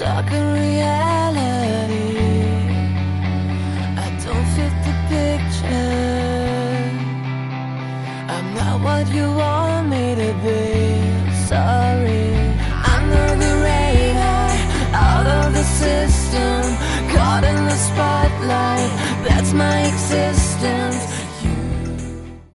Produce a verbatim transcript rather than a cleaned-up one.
stuck in reality. I don't fit the picture. I'm not what you want me to be. Sorry. Under the radar, out of the system, caught in the spotlight. That's my existence.